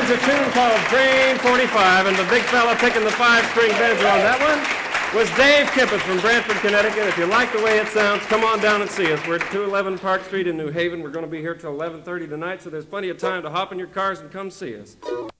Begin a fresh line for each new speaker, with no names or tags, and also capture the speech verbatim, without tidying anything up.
was a tune called Train forty-five, and the big fella picking the five-string banjo on that one was Dave Kippett from Brantford, Connecticut. If you like the way it sounds, come on down and see us. We're at two eleven Park Street in New Haven. We're going to be here till eleven thirty tonight, so there's plenty of time to hop in your cars and come see us.